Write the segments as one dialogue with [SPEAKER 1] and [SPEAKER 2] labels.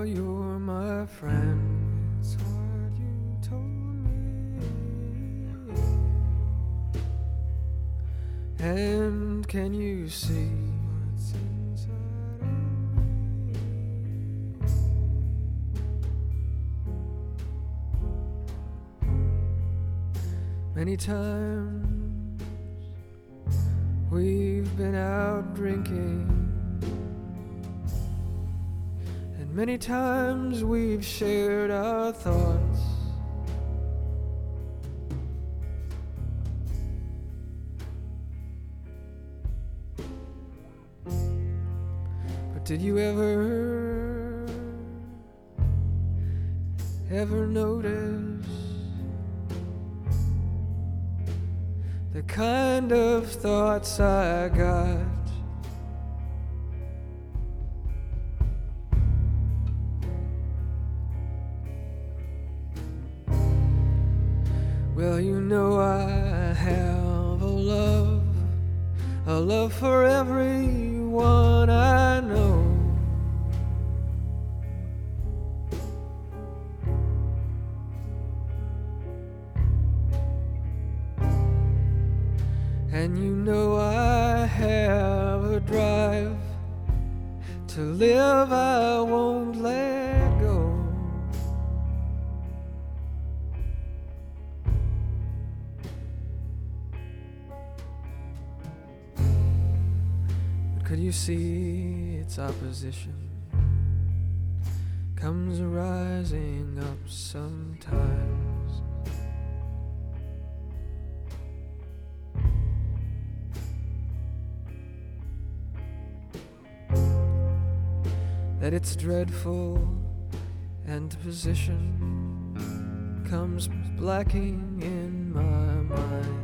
[SPEAKER 1] you're my friend. It's what you told me. And can you see what's inside of me? Many times we've been out drinking, and many times we've shared our thoughts. But did you ever notice the kind of thoughts I got? Well, you know I have a love for everyone I know. And you know I have a drive to live I won't let go. But could you see its opposition comes rising up sometimes? That its dreadful antiposition comes blacking in my mind.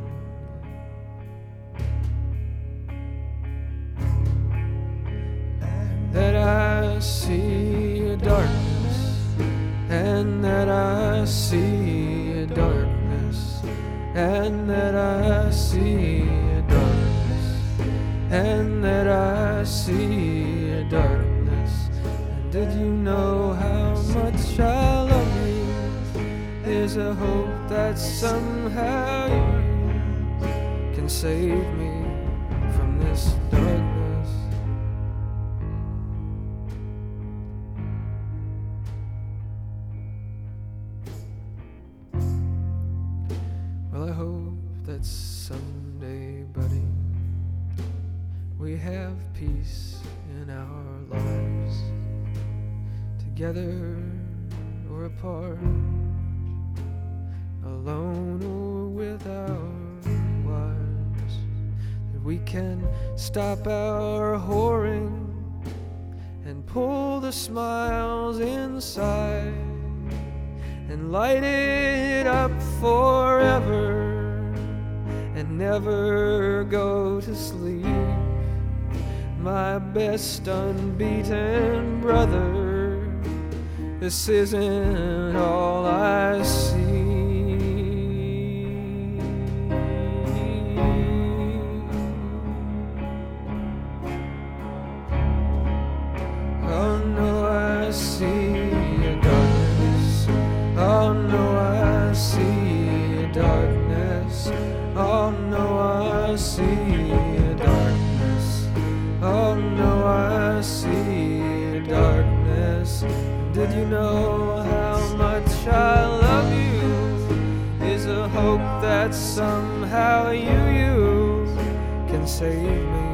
[SPEAKER 1] That I see a darkness, and that I see a darkness, and that I see a darkness, and that I see a darkness. Did you know how much I love you? There's a hope that somehow you can save me from this darkness. Well, I hope that someday, buddy, we have peace in our lives. Together or apart, alone or with our wives, that we can stop our whoring and pull the smiles inside and light it up forever and never go to sleep. My best unbeaten brother, this isn't all I see. Oh no, I see a darkness. Oh no, I see a darkness. Oh no, I see a darkness. Oh no, I see a darkness. Did you know how much I love you? Is a hope that somehow you can save me